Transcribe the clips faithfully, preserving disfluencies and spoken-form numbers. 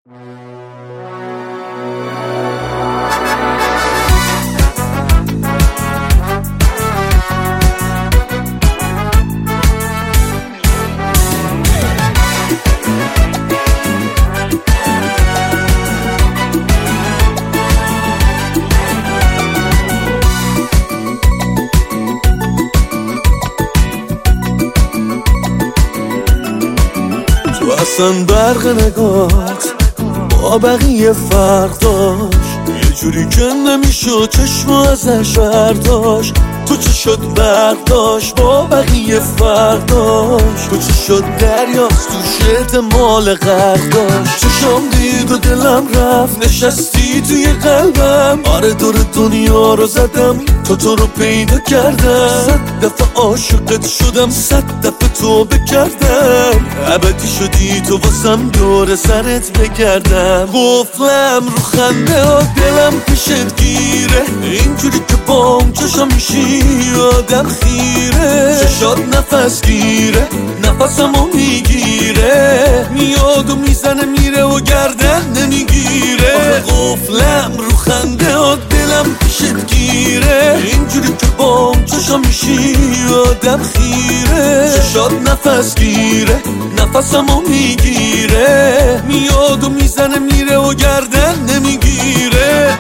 تو اصلا برق نگات با بقیه فرق داشت، یه جوری که نمیشد چشم ازش برداشت. تو چه شد برق داشت با بقیه فرق داشت، تو چه شد دریاست تو شت مال غرق داشت. چشم دید و دلم رفت نشستی توی قلبم، آره دور دنیا رو زدم تو تو رو پیدا کردم. صد دفعه عاشقت شدم، صد دفعه توبه کردم، ابدی شدی تو واسم دور سرت بگردم. قفلم رو خنده ها دلم پیشت گیره، اینجوری که بام چشم میشی آدم خیره. چشات نفس گیره نفسمو میگیره، میاد و میزنه میره و گردن نمیگیره. آخه قفلم رو خنده ها دلم پیشت گیره، اینجوری که بام چشم میشی آدم خیره. چشات نفس گیره نفسمو میگیره، میاد و میزنه میره و گردن نمیگیره.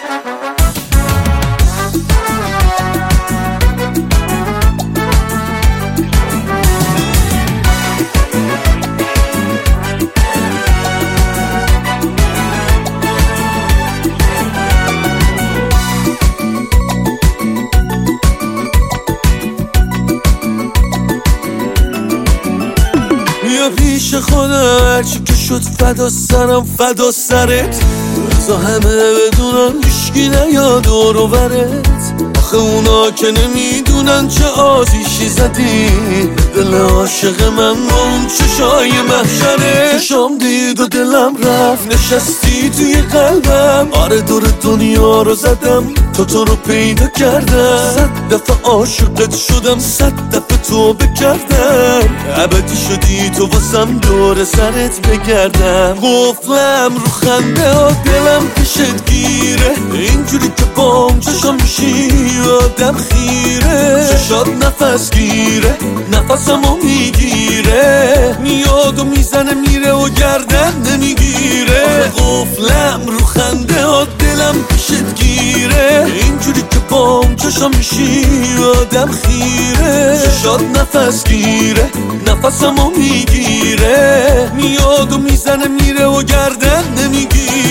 بیا پیش خودم، هرچی که شد فدا سرم فدا سرت، بزا همه بدونن هیشکی نیاد دور و برت. آخه اونا که نمیدونن چه آتیشی زدی دل عاشق من با اون چشای محشره. چشام دید و دلم رفت نشستی توی قلبم، آره دور دنیا رو زدم تو تو رو پیدا کردم. صد دفعه عاشقت شدم، صد دفعه توبه کردم، ابدی شدی تو واسم دور سرت بگردم. قفلم رو خنده ها دلم پیشت گیره، اینجوری که بام چشم میشی آدم خیره. چشات نفس گیره نفسمو میگیره، میاد و میزنه میره و گردن نمیگیره. آخه قفلم رو خنده ها دلم پیشت گیره، اینجوری که بام چشم میشی آدم خیره. چشات نفس گیره نفسمو میگیره، میاد و میزنه میره و گردن نمیگیره.